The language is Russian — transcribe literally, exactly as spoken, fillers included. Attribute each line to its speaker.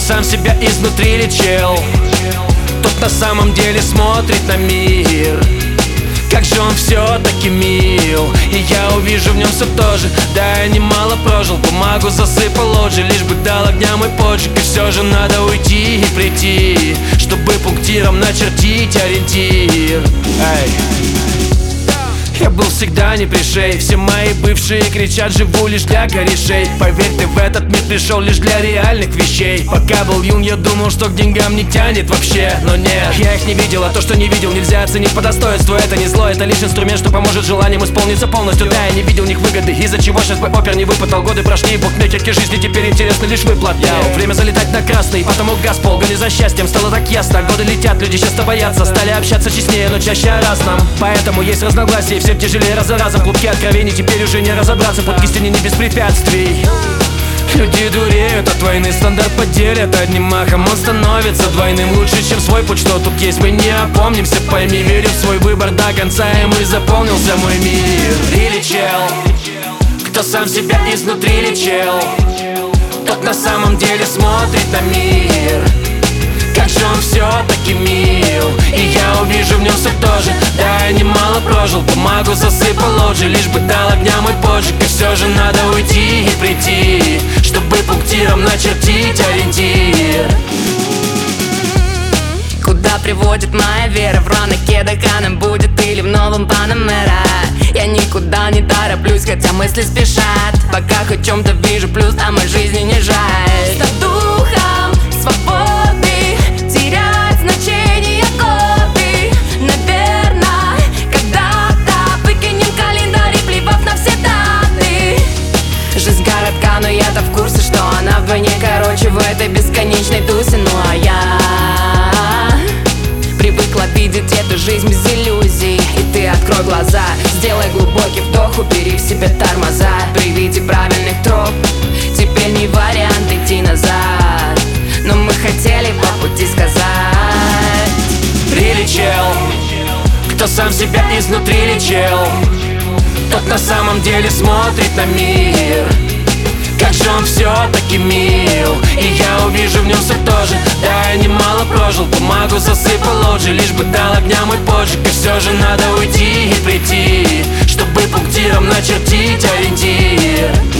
Speaker 1: сам себя изнутри лечил, тот на самом деле смотрит на мир. Как же он все-таки мил, и я увижу в нем все то же. Да, я немало прожил, бумагу засыпал лоджи, лишь бы дал огня мой поджиг. И все же надо уйти и прийти, чтобы пунктиром начертить ориентир. Эй. Я был всегда не при шее. Все мои бывшие кричат, живу лишь для корешей. Поверь, ты в этот мир пришел лишь для реальных вещей. Пока был юн, я думал, что к деньгам не тянет вообще. Но нет, я их не видел, а то, что не видел, нельзя оценить по достоинству. Это не зло, это лишь инструмент, что поможет желаниям исполниться полностью. Да, я не видел в них выгоды, из-за чего сейчас бы опер не выпытал. Годы прошли, букмекерки жизни теперь интересны лишь выплаты. Яу. Время залетать на красный, потому газ пол, гони за счастьем. Стало так ясно, годы летят, люди часто боятся. Стали общаться честнее, но чаще о разном. Поэтому есть разногласия, всем тяжелее раз за разом. Клубки откровений, теперь уже не разобраться. Путь к истине не без препятствий. Люди дуреют от войны, стандарт поделят одним махом. Он становится двойным, лучше, чем свой путь. Что тут есть, мы не опомнимся, пойми. Верю в свой выбор до конца, им и заполнился мой мир. Или чел, кто сам себя изнутри лечил, тот на самом деле смотрит на мир. Как же он все-таки мил, и я увижу в нем все то же. Да, я немало прожил, бумагу засыпал лоджи, лишь бы дал огня мой поджиг. И все же надо уйти и прийти, чтобы пунктиром начертить ориентир.
Speaker 2: Куда приводит моя вера? В рваных кедах Канем будет или в новом Панамера? Я никуда не тороплюсь, хотя мысли спешат. Пока хоть в чем-то вижу плюс, а моей жизни не жаль. Став духом свободы, терять значение годы. Наверно, когда-то выкинем календарь, плевав на все даты. Жизнь коротка, но я-то в курсе, что она вдвойне короче в этой бесконечной тусе. Ну а я привыкла видеть эту жизнь без иллюзий. И ты открой глаза, сделай глубокий вдох, убери в себе тормоза. При виде правильных троп теперь не вариант идти назад, но мы хотели по пути сказать.
Speaker 1: Прилечил, кто сам себя изнутри лечил, тот на самом деле смотрит на мир. Как же он все-таки мил, и я увижу в нем все то же. Да, я немало прожил, бумагу засыпал лоджи, лишь бы дал огня мой поджиг. И все же надо уйти и прийти, чтобы пунктиром начертить ориентир.